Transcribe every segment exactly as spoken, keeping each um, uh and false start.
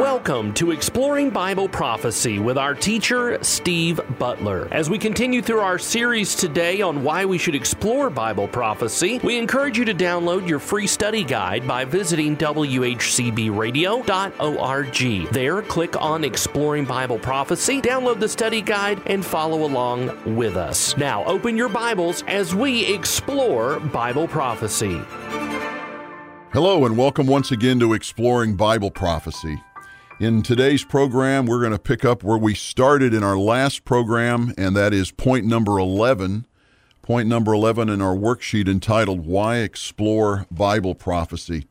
Welcome to Exploring Bible Prophecy with our teacher, Steve Butler. As we continue through our series today on why we should explore Bible prophecy, we encourage you to download your free study guide by visiting w h c b radio dot org. There, click on Exploring Bible Prophecy, download the study guide, and follow along with us. Now, open your Bibles as we explore Bible prophecy. Hello, and welcome once again to Exploring Bible Prophecy. In today's program, we're going to pick up where we started in our last program, and that is point number eleven. Point number eleven in our worksheet entitled, Why Explore Bible Prophecy?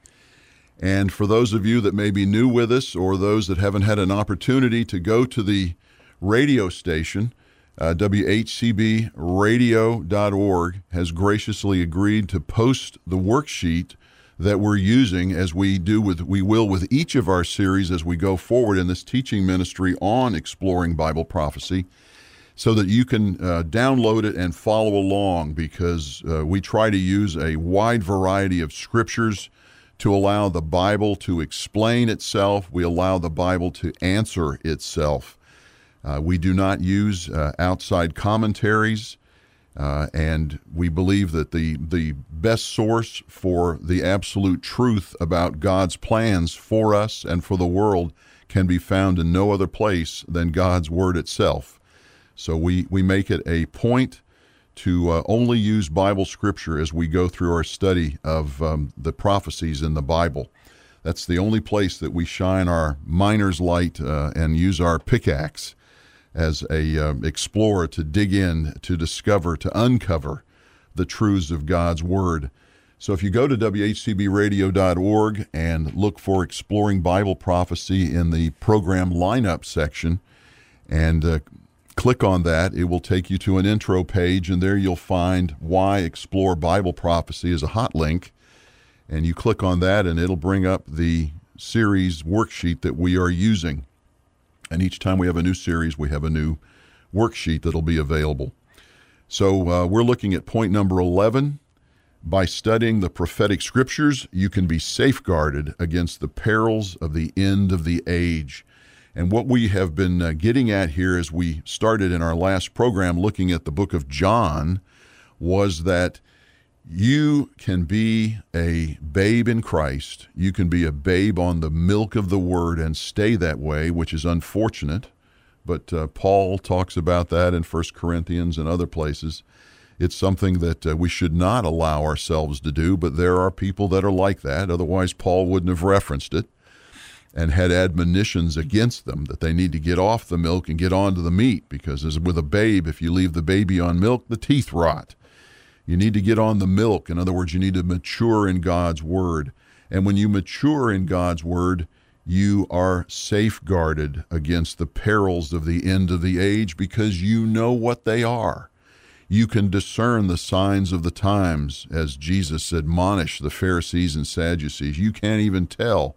And for those of you that may be new with us, or those that haven't had an opportunity to go to the radio station, uh, w h c b radio dot org has graciously agreed to post the worksheet that we're using as we do with we will with each of our series as we go forward in this teaching ministry on exploring Bible prophecy, so that you can uh, download it and follow along, because uh, we try to use a wide variety of scriptures to allow the Bible to explain itself. We allow the Bible to answer itself. Uh, we do not use uh, outside commentaries. Uh, and we believe that the, the best source for the absolute truth about God's plans for us and for the world can be found in no other place than God's Word itself. So we, we make it a point to uh, only use Bible Scripture as we go through our study of um, the prophecies in the Bible. That's the only place that we shine our miner's light uh, and use our pickaxe as a uh, explorer to dig in, to discover, to uncover the truths of God's Word. So if you go to w h c b radio dot org and look for Exploring Bible Prophecy in the program lineup section and uh, click on that, it will take you to an intro page, and there you'll find Why Explore Bible Prophecy as a hot link. And you click on that and it'll bring up the series worksheet that we are using. And each time we have a new series, we have a new worksheet that'll be available. So uh, we're looking at point number eleven. By studying the prophetic scriptures, you can be safeguarded against the perils of the end of the age. And what we have been uh, getting at here as we started in our last program looking at the book of John was that you can be a babe in Christ. You can be a babe on the milk of the Word and stay that way, which is unfortunate. But uh, Paul talks about that in First Corinthians and other places. It's something that uh, we should not allow ourselves to do, but there are people that are like that. Otherwise, Paul wouldn't have referenced it and had admonitions against them that they need to get off the milk and get onto the meat, because as with a babe, if you leave the baby on milk, the teeth rot. You need to get on the milk. In other words, you need to mature in God's Word. And when you mature in God's Word, you are safeguarded against the perils of the end of the age, because you know what they are. You can discern the signs of the times, as Jesus admonished the Pharisees and Sadducees. You can't even tell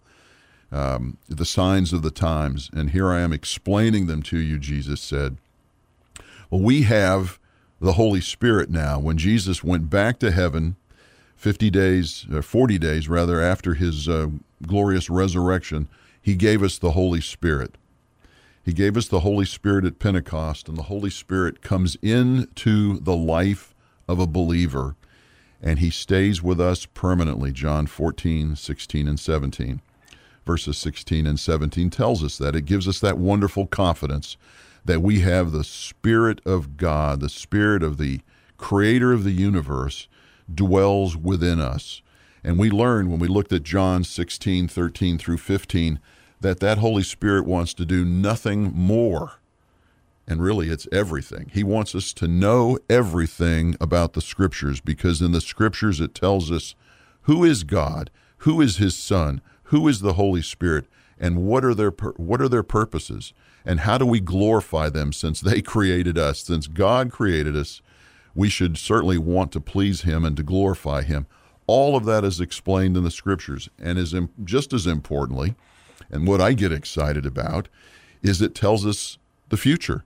um, the signs of the times. And here I am explaining them to you, Jesus said. Well, we have the Holy Spirit now. When Jesus went back to heaven fifty days, or forty days rather, after his uh, glorious resurrection, he gave us the Holy Spirit. He gave us the Holy Spirit at Pentecost, and the Holy Spirit comes into the life of a believer, and he stays with us permanently. John fourteen, sixteen, and seventeen. Verses sixteen and seventeen tells us that. It gives us that wonderful confidence that we have the Spirit of God, the Spirit of the Creator of the universe, dwells within us. And we learned when we looked at John sixteen, thirteen through fifteen, that that Holy Spirit wants to do nothing more. And really, it's everything. He wants us to know everything about the Scriptures, because in the Scriptures it tells us who is God, who is His Son, who is the Holy Spirit, and what are their what are their purposes. And how do we glorify them, since they created us? Since God created us, we should certainly want to please Him and to glorify Him. All of that is explained in the Scriptures. And is just as importantly, and what I get excited about, is it tells us the future.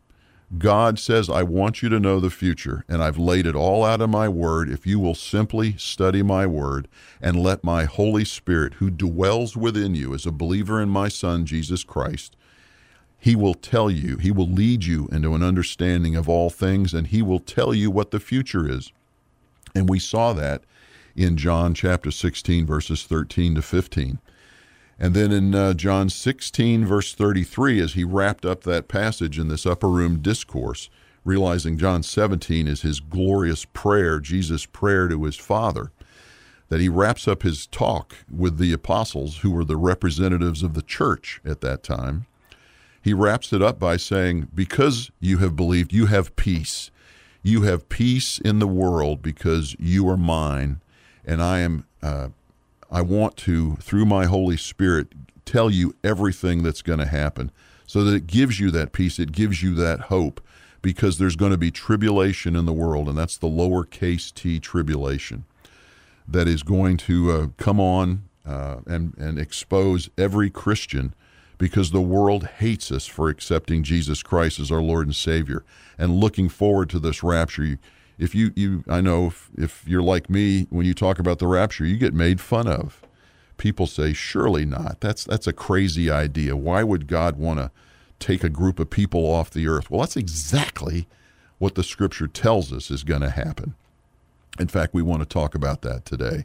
God says, I want you to know the future, and I've laid it all out in my word. If you will simply study my word and let my Holy Spirit, who dwells within you as a believer in my Son, Jesus Christ, he will tell you, he will lead you into an understanding of all things, and he will tell you what the future is. And we saw that in John chapter sixteen, verses thirteen to fifteen. And then in uh, John sixteen, verse thirty-three, as he wrapped up that passage in this upper room discourse, realizing John seventeen is his glorious prayer, Jesus' prayer to his Father, that he wraps up his talk with the apostles, who were the representatives of the church at that time. He wraps it up by saying, because you have believed, you have peace. You have peace in the world because you are mine, and I am uh, I want to, through my Holy Spirit, tell you everything that's going to happen so that it gives you that peace, it gives you that hope, because there's going to be tribulation in the world, and that's the lowercase t tribulation that is going to uh, come on uh, and, and expose every Christian, because the world hates us for accepting Jesus Christ as our Lord and Savior and looking forward to this rapture. If you, you, I know if, if you're like me, when you talk about the rapture, you get made fun of. People say, surely not. That's that's a crazy idea. Why would God want to take a group of people off the earth? Well, that's exactly what the Scripture tells us is going to happen. In fact, we want to talk about that today.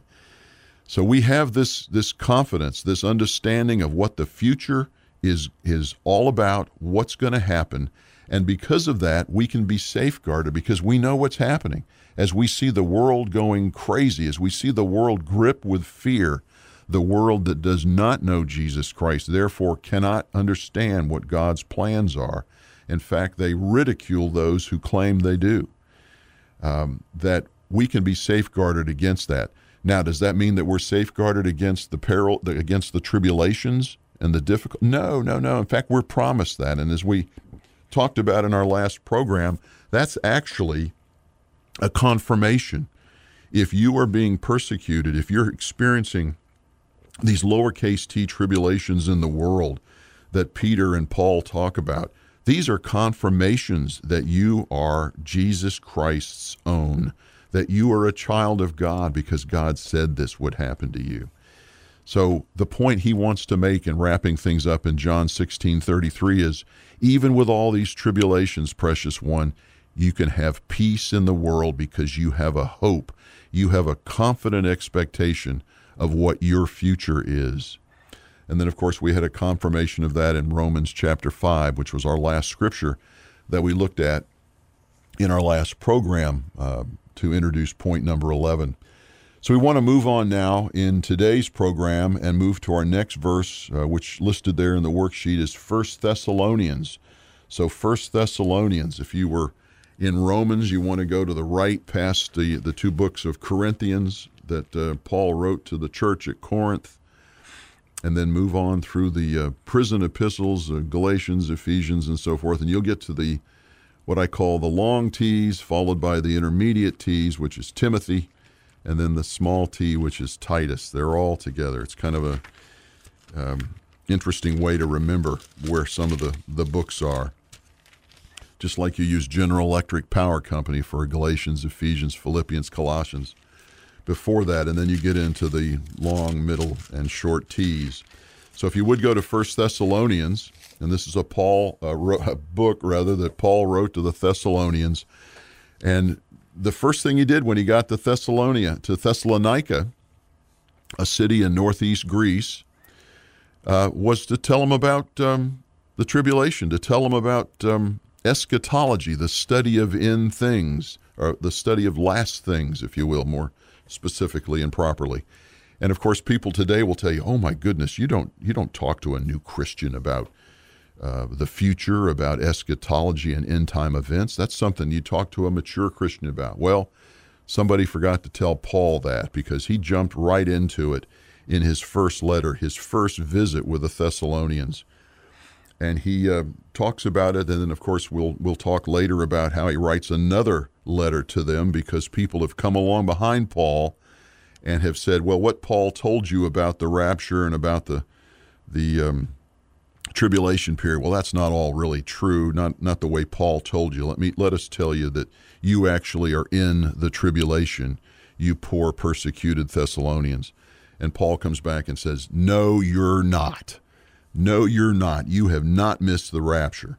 So we have this this confidence, this understanding of what the future is is all about, what's going to happen. And because of that, we can be safeguarded because we know what's happening. As we see the world going crazy, as we see the world gripped with fear, the world that does not know Jesus Christ, therefore cannot understand what God's plans are. In fact, they ridicule those who claim they do. Um, that we can be safeguarded against that. Now, does that mean that we're safeguarded against the peril, against the tribulations and the difficult? No, no, no. In fact, we're promised that. And as we talked about in our last program, that's actually a confirmation. If you are being persecuted, if you're experiencing these lowercase t tribulations in the world that Peter and Paul talk about, these are confirmations that you are Jesus Christ's own, that you are a child of God because God said this would happen to you. So the point he wants to make in wrapping things up in John sixteen thirty-three is, even with all these tribulations, precious one, you can have peace in the world because you have a hope. You have a confident expectation of what your future is. And then, of course, we had a confirmation of that in Romans chapter five, which was our last scripture that we looked at in our last program uh, to introduce point number eleven. So we want to move on now in today's program and move to our next verse, uh, which listed there in the worksheet is First Thessalonians. So First Thessalonians, if you were in Romans, you want to go to the right past the, the two books of Corinthians that uh, Paul wrote to the church at Corinth, and then move on through the uh, prison epistles, uh, Galatians, Ephesians, and so forth, and you'll get to the what I call the long T's, followed by the intermediate T's, which is Timothy, and then the small t, which is Titus. They're all together. It's kind of a um, interesting way to remember where some of the, the books are. Just like you use General Electric Power Company for Galatians, Ephesians, Philippians, Colossians before that, and then you get into the long, middle, and short T's. So if you would go to First Thessalonians, and this is a Paul uh, a book, rather, that Paul wrote to the Thessalonians, and the first thing he did when he got to Thessalonica, to Thessalonica, a city in northeast Greece, uh, was to tell them about um, the tribulation, to tell them about um, eschatology, the study of end things, or the study of last things, if you will, more specifically and properly. And of course, people today will tell you, "Oh my goodness, you don't you don't talk to a new Christian about Uh, the future, about eschatology and end-time events. That's something you talk to a mature Christian about." Well, somebody forgot to tell Paul that, because he jumped right into it in his first letter, his first visit with the Thessalonians. And he uh, talks about it, and then, of course, we'll we'll talk later about how he writes another letter to them, because people have come along behind Paul and have said, well, what Paul told you about the rapture and about the the um, tribulation period. Well, that's not all really true, not not the way Paul told you. Let me let us tell you that you actually are in the tribulation, you poor persecuted Thessalonians. And Paul comes back and says, no, you're not. No, you're not. You have not missed the rapture.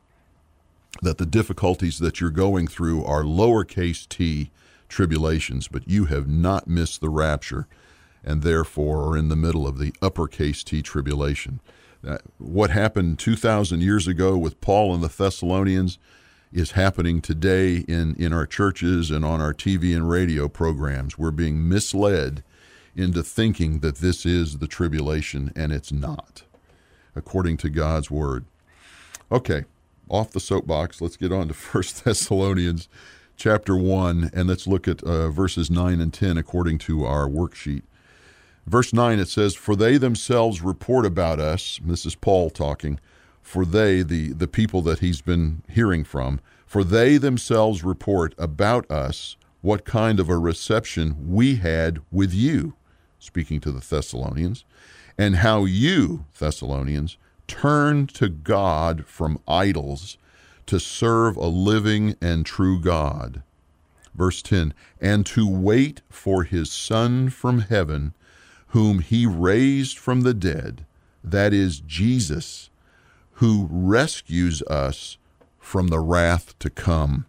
That the difficulties that you're going through are lowercase t tribulations, but you have not missed the rapture, and therefore are in the middle of the uppercase T tribulation. Uh, what happened two thousand years ago with Paul and the Thessalonians is happening today in, in our churches and on our T V and radio programs. We're being misled into thinking that this is the tribulation, and it's not, according to God's word. Okay, off the soapbox, let's get on to First Thessalonians chapter one, and let's look at uh, verses nine and ten according to our worksheet. Verse nine, it says, "For they themselves report about us," this is Paul talking, for they, the, the people that he's been hearing from, "for they themselves report about us what kind of a reception we had with you," speaking to the Thessalonians, "and how you, Thessalonians, turned to God from idols to serve a living and true God." Verse ten, "and to wait for his Son from heaven, whom he raised from the dead, that is Jesus, who rescues us from the wrath to come."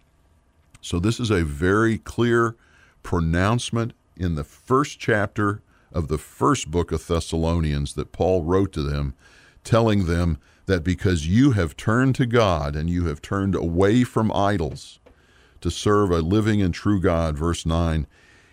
So this is a very clear pronouncement in the first chapter of the first book of Thessalonians that Paul wrote to them, telling them that because you have turned to God and you have turned away from idols to serve a living and true God, verse nine,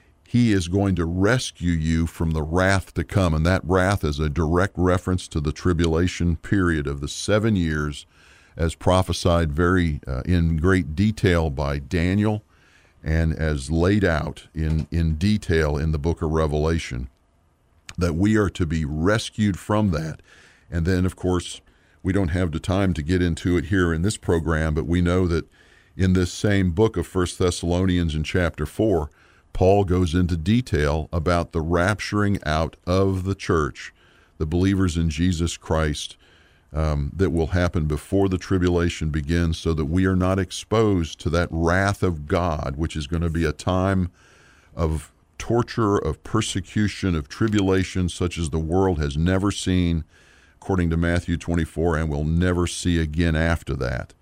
he is going to rescue you from the wrath to come. And that wrath is a direct reference to the tribulation period of the seven years as prophesied very uh, in great detail by Daniel and as laid out in, in detail in the book of Revelation, that we are to be rescued from that. And then, of course, we don't have the time to get into it here in this program, but we know that in this same book of First Thessalonians in chapter four, Paul goes into detail about the rapturing out of the church, the believers in Jesus Christ, um, that will happen before the tribulation begins, so that we are not exposed to that wrath of God, which is going to be a time of torture, of persecution, of tribulation, such as the world has never seen, according to Matthew twenty-four, and will never see again after that.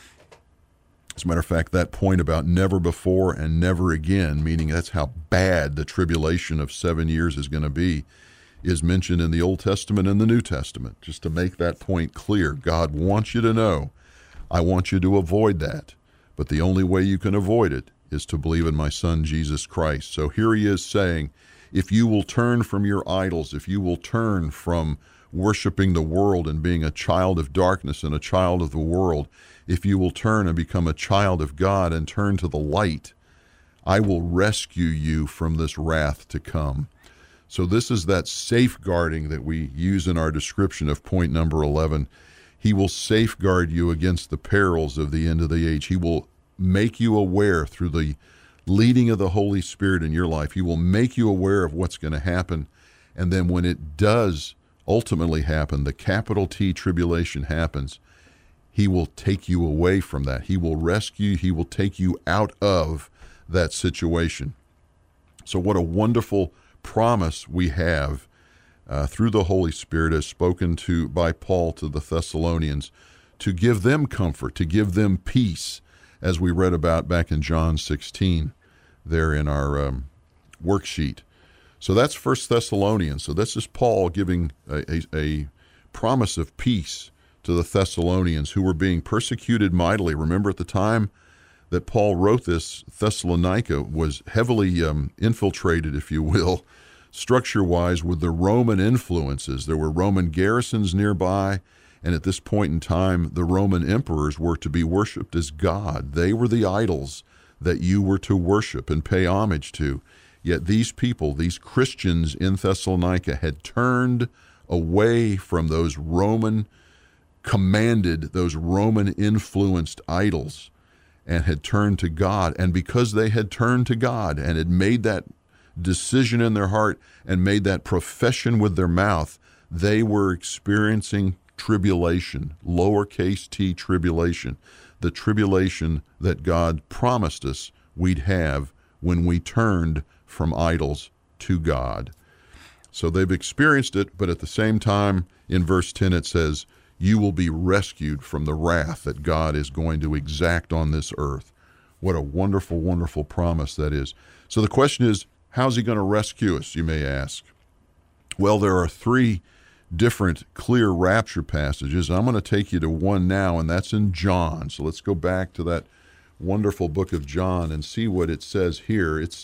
As a matter of fact, that point about never before and never again, meaning that's how bad the tribulation of seven years is going to be, is mentioned in the Old Testament and the New Testament. Just to make that point clear, God wants you to know, I want you to avoid that. But the only way you can avoid it is to believe in my Son, Jesus Christ. So here he is saying, if you will turn from your idols, if you will turn from worshiping the world and being a child of darkness and a child of the world, if you will turn and become a child of God and turn to the light, I will rescue you from this wrath to come. So this is that safeguarding that we use in our description of point number eleven. He will safeguard you against the perils of the end of the age. He will make you aware through the leading of the Holy Spirit in your life. He will make you aware of what's going to happen. And then when it does ultimately happen, the capital T tribulation happens, he will take you away from that. He will rescue, he will take you out of that situation. So what a wonderful promise we have uh, through the Holy Spirit as spoken to by Paul to the Thessalonians, to give them comfort, to give them peace, as we read about back in John sixteen there in our um, worksheet. So that's First Thessalonians. So this is Paul giving a, a, a promise of peace to the Thessalonians who were being persecuted mightily. Remember, at the time that Paul wrote this, Thessalonica was heavily um, infiltrated, if you will, structure-wise with the Roman influences. There were Roman garrisons nearby, and at this point in time, the Roman emperors were to be worshipped as God. They were the idols that you were to worship and pay homage to. Yet these people, these Christians in Thessalonica, had turned away from those Roman commanded, those Roman influenced idols, and had turned to God. And because they had turned to God and had made that decision in their heart and made that profession with their mouth, they were experiencing tribulation, lowercase t tribulation, the tribulation that God promised us we'd have when we turned from idols to God. So they've experienced it, but at the same time, in verse ten it says, you will be rescued from the wrath that God is going to exact on this earth. What a wonderful, wonderful promise that is. So the question is, how's he going to rescue us, you may ask? Well, there are three different clear rapture passages. I'm going to take you to one now, and that's in John. So let's go back to that wonderful book of John and see what it says here. It's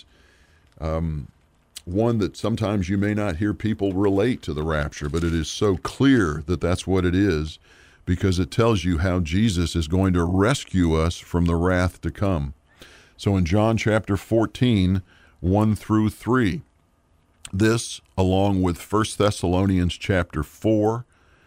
um, one that sometimes you may not hear people relate to the rapture, but it is so clear that that's what it is, because it tells you how Jesus is going to rescue us from the wrath to come. So in John chapter fourteen, one through three, this, along with First Thessalonians chapter four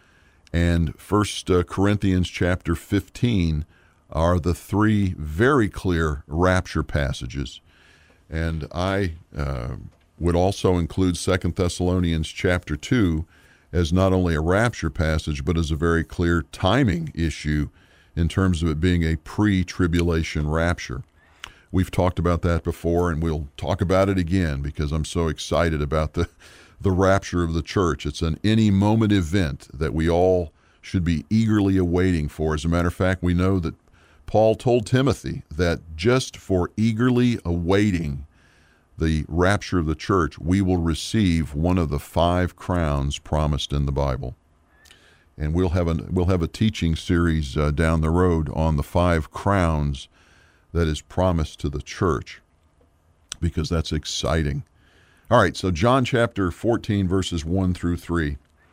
and First Corinthians chapter fifteen, are the three very clear rapture passages. And I uh, would also include Second Thessalonians chapter two as not only a rapture passage, but as a very clear timing issue in terms of it being a pre-tribulation rapture. We've talked about that before, and we'll talk about it again because I'm so excited about the, the rapture of the church. It's an any moment event that we all should be eagerly awaiting for. As a matter of fact, we know that Paul told Timothy that just for eagerly awaiting the rapture of the church, we will receive one of the five crowns promised in the Bible. And we'll have, an, we'll have a teaching series uh, down the road on the five crowns that is promised to the church, because that's exciting. All right, so John chapter fourteen, verses one through three.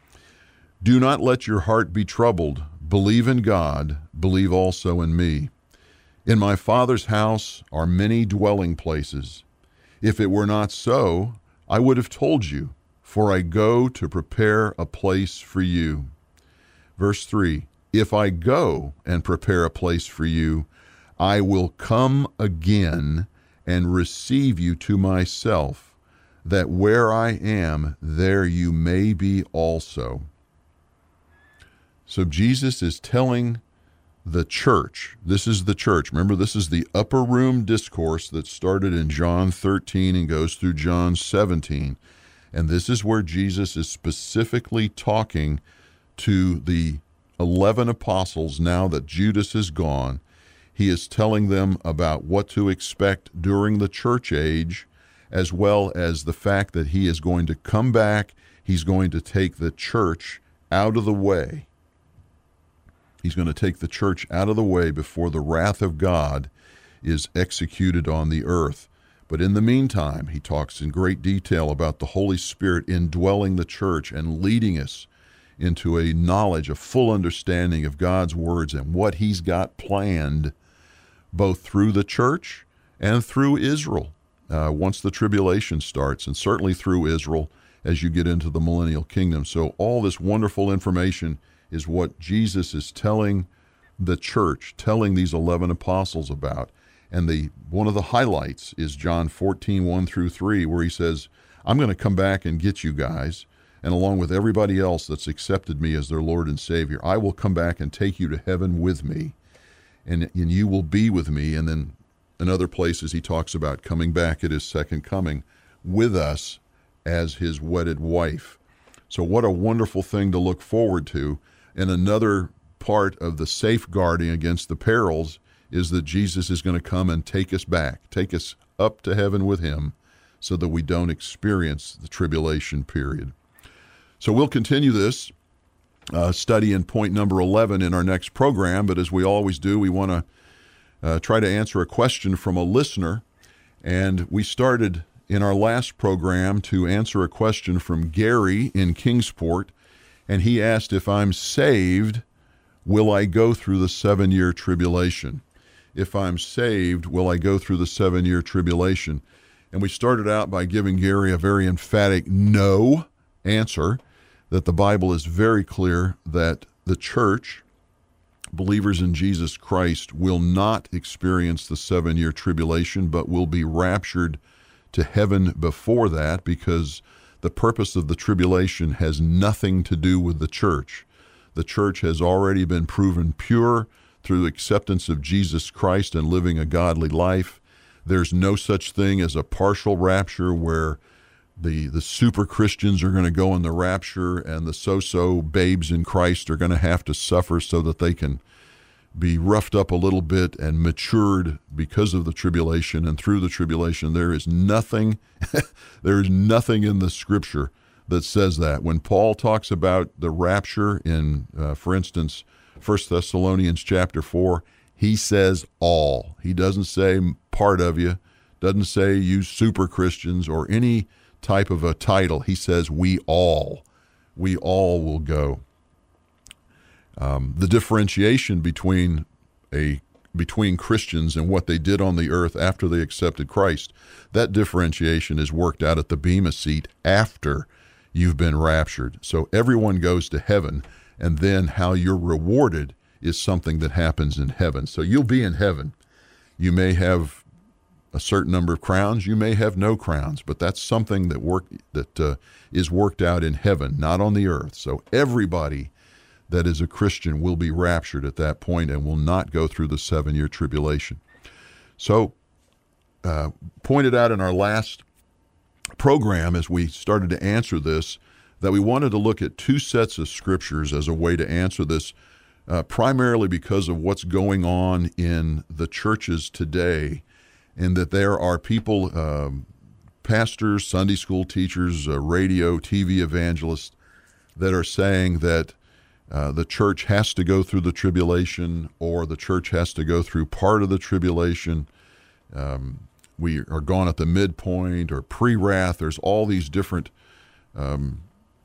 Do not let your heart be troubled. Believe in God, believe also in me. In my Father's house are many dwelling places. If it were not so, I would have told you, for I go to prepare a place for you. Verse three, if I go and prepare a place for you, I will come again and receive you to myself, that where I am, there you may be also. So Jesus is telling the church, this is the church. Remember, this is the upper room discourse that started in John thirteen and goes through John seventeen. And this is where Jesus is specifically talking to the eleven apostles now that Judas is gone. He is telling them about what to expect during the church age, as well as the fact that he is going to come back. He's going to take the church out of the way. He's going to take the church out of the way before the wrath of God is executed on the earth. But in the meantime, he talks in great detail about the Holy Spirit indwelling the church and leading us into a knowledge, a full understanding of God's words and what he's got planned, both through the church and through Israel, uh, once the tribulation starts, and certainly through Israel as you get into the millennial kingdom. So all this wonderful information is what Jesus is telling the church, telling these eleven apostles about. And the one of the highlights is John fourteen, one through three, where he says, I'm going to come back and get you guys, and along with everybody else that's accepted me as their Lord and Savior, I will come back and take you to heaven with me. And, and you will be with me. And then in other places he talks about coming back at his second coming with us as his wedded wife. So what a wonderful thing to look forward to. And another part of the safeguarding against the perils is that Jesus is going to come and take us back, take us up to heaven with him, so that we don't experience the tribulation period. So we'll continue this Uh, study in point number eleven in our next program, but as we always do, we want to uh, try to answer a question from a listener. And we started in our last program to answer a question from Gary in Kingsport, and he asked, if I'm saved, will I go through the seven-year tribulation? If I'm saved, will I go through the seven-year tribulation? And we started out by giving Gary a very emphatic no answer, that the Bible is very clear that the church, believers in Jesus Christ, will not experience the seven-year tribulation, but will be raptured to heaven before that, because the purpose of the tribulation has nothing to do with the church. The church has already been proven pure through acceptance of Jesus Christ and living a godly life. There's no such thing as a partial rapture where the the super Christians are going to go in the rapture and the so-so babes in Christ are going to have to suffer so that they can be roughed up a little bit and matured because of the tribulation and through the tribulation. There is nothing, there is nothing in the Scripture that says that. When Paul talks about the rapture in, uh, for instance, First Thessalonians chapter four, he says all. He doesn't say part of you, doesn't say you super Christians or any type of a title. He says we all, we all will go. Um, the differentiation between a between Christians and what they did on the earth after they accepted Christ, that differentiation is worked out at the Bema seat after you've been raptured. So everyone goes to heaven, and then how you're rewarded is something that happens in heaven. So you'll be in heaven. You may have a certain number of crowns, you may have no crowns, but that's something that work that uh, is worked out in heaven, not on the earth. So everybody that is a Christian will be raptured at that point and will not go through the seven-year tribulation. So, uh, pointed out in our last program as we started to answer this, that we wanted to look at two sets of scriptures as a way to answer this, uh, primarily because of what's going on in the churches today, and that there are people, um, pastors, Sunday school teachers, uh, radio, T V evangelists, that are saying that Uh, the church has to go through the tribulation, or the church has to go through part of the tribulation. Um, we are gone at the midpoint or pre-wrath. There's all these different um,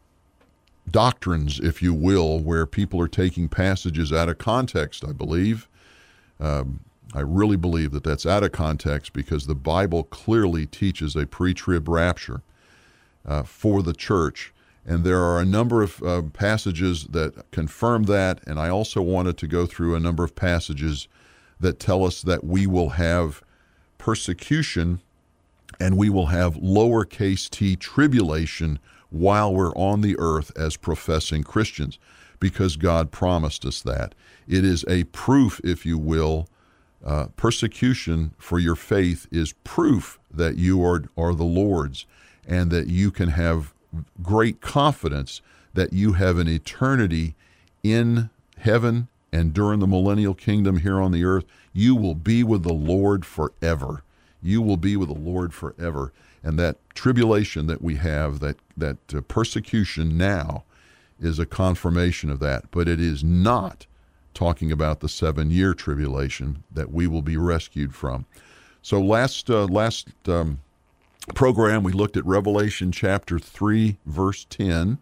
doctrines, if you will, where people are taking passages out of context, I believe. Um, I really believe that that's out of context because the Bible clearly teaches a pre-trib rapture uh, for the church. And there are a number of uh, passages that confirm that, and I also wanted to go through a number of passages that tell us that we will have persecution and we will have lowercase t tribulation while we're on the earth as professing Christians, because God promised us that. It is a proof, if you will, uh, persecution for your faith is proof that you are, are the Lord's, and that you can have great confidence that you have an eternity in heaven, and during the millennial kingdom here on the earth, you will be with the Lord forever. You will be with the Lord forever. And that tribulation that we have, that, that uh, persecution now, is a confirmation of that. But it is not talking about the seven-year tribulation that we will be rescued from. So last uh, last um, program, we looked at Revelation chapter three, verse ten,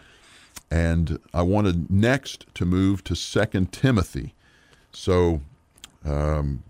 and I wanted next to move to Second Timothy. So, um,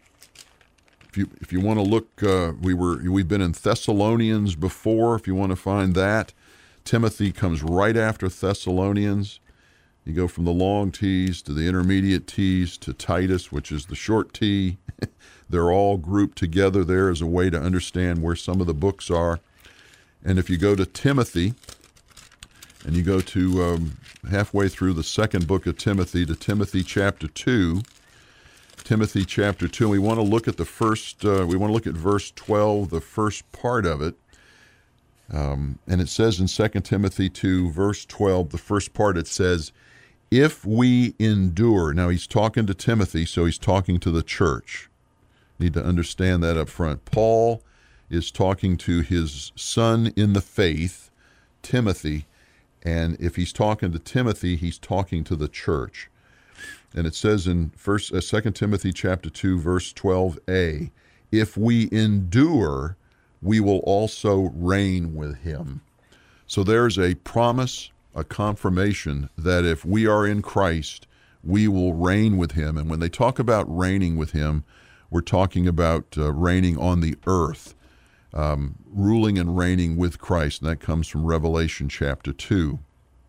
if you if you want to look, uh, we were we've been in Thessalonians before. If you want to find that, Timothy comes right after Thessalonians. You go from the long T's to the intermediate T's to Titus, which is the short T. They're all grouped together there as a way to understand where some of the books are. And if you go to Timothy, and you go to um, halfway through the second book of Timothy, to Timothy chapter two, Timothy chapter two, and we want to look at the first, uh, we want to look at verse twelve, the first part of it. Um, and it says in Second Timothy two, verse twelve, the first part, it says, if we endure. Now he's talking to Timothy, so he's talking to the church. Need to understand that up front. Paul is talking to his son in the faith, Timothy, and if he's talking to Timothy, he's talking to the church. And it says in First, uh, Second Timothy chapter two, verse twelve a, if we endure, we will also reign with him. So there's a promise, a confirmation that if we are in Christ, we will reign with him. And when they talk about reigning with him, we're talking about uh, reigning on the earth, um, ruling and reigning with Christ. And that comes from Revelation chapter two.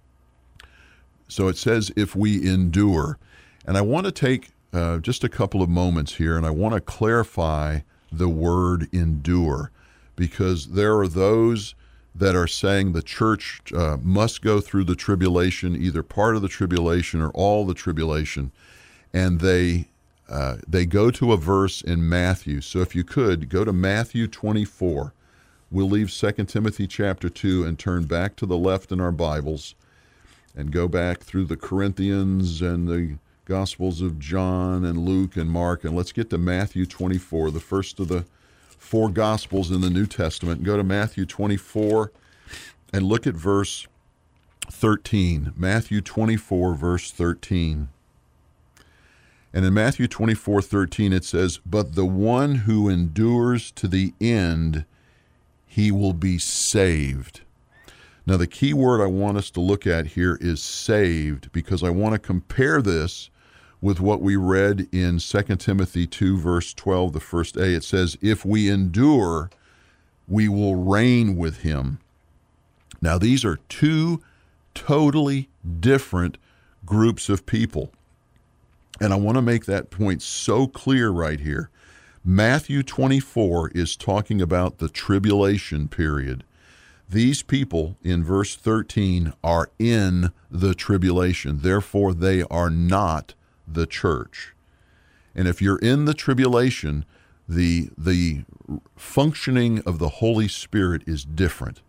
So it says, if we endure. And I want to take uh, just a couple of moments here, and I want to clarify the word endure, because there are those that are saying the church uh, must go through the tribulation, either part of the tribulation or all the tribulation, and they uh, they go to a verse in Matthew. So if you could, go to Matthew twenty-four. We'll leave Second Timothy chapter two and turn back to the left in our Bibles and go back through the Corinthians and the Gospels of John and Luke and Mark, and let's get to Matthew twenty-four, the first of the four Gospels in the New Testament. Go to Matthew twenty-four and look at verse thirteen. Matthew twenty-four, verse thirteen. And in Matthew twenty-four, thirteen, it says, "But the one who endures to the end, he will be saved." Now, the key word I want us to look at here is saved, because I want to compare this with what we read in Second Timothy two, verse twelve, the first A. It says, "If we endure, we will reign with him." Now, these are two totally different groups of people. And I want to make that point so clear right here. Matthew twenty-four is talking about the tribulation period. These people in verse thirteen are in the tribulation. Therefore, they are not the church. And if you're in the tribulation, the, the functioning of the Holy Spirit is different.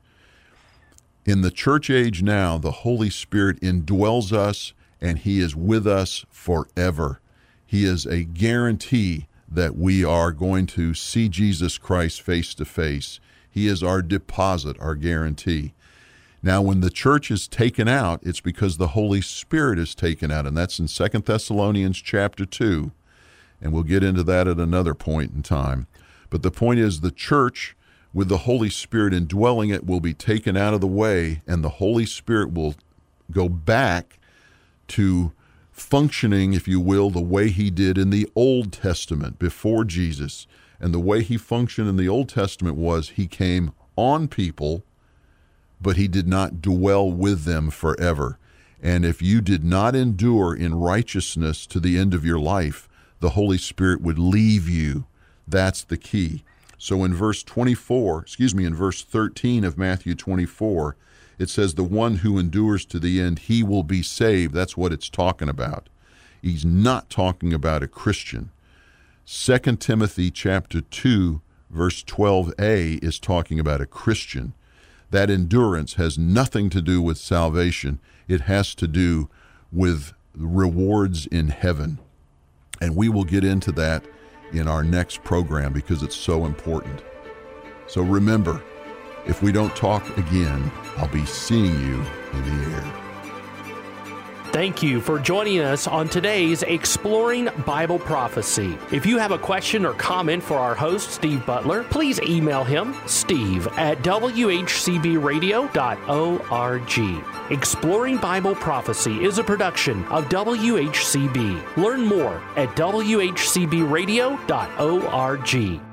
In the church age now, the Holy Spirit indwells us, and he is with us forever. He is a guarantee that we are going to see Jesus Christ face to face. He is our deposit, our guarantee. Now, when the church is taken out, it's because the Holy Spirit is taken out, and that's in Second Thessalonians chapter two, and we'll get into that at another point in time. But the point is, the church, with the Holy Spirit indwelling it, will be taken out of the way, and the Holy Spirit will go back to functioning, if you will, the way he did in the Old Testament before Jesus. And the way he functioned in the Old Testament was he came on people, but he did not dwell with them forever. And if you did not endure in righteousness to the end of your life, the Holy Spirit would leave you. That's the key. So in verse twenty-four, excuse me, in verse thirteen of Matthew twenty-four, it says, "The one who endures to the end, he will be saved." That's what it's talking about. He's not talking about a Christian. Second Timothy chapter two, verse twelve a is talking about a Christian. That endurance has nothing to do with salvation. It has to do with rewards in heaven. And we will get into that in our next program because it's so important. So remember, if we don't talk again, I'll be seeing you in the air. Thank you for joining us on today's Exploring Bible Prophecy. If you have a question or comment for our host, Steve Butler, please email him, steve at w h c b radio dot org. Exploring Bible Prophecy is a production of W H C B. Learn more at w h c b radio dot org.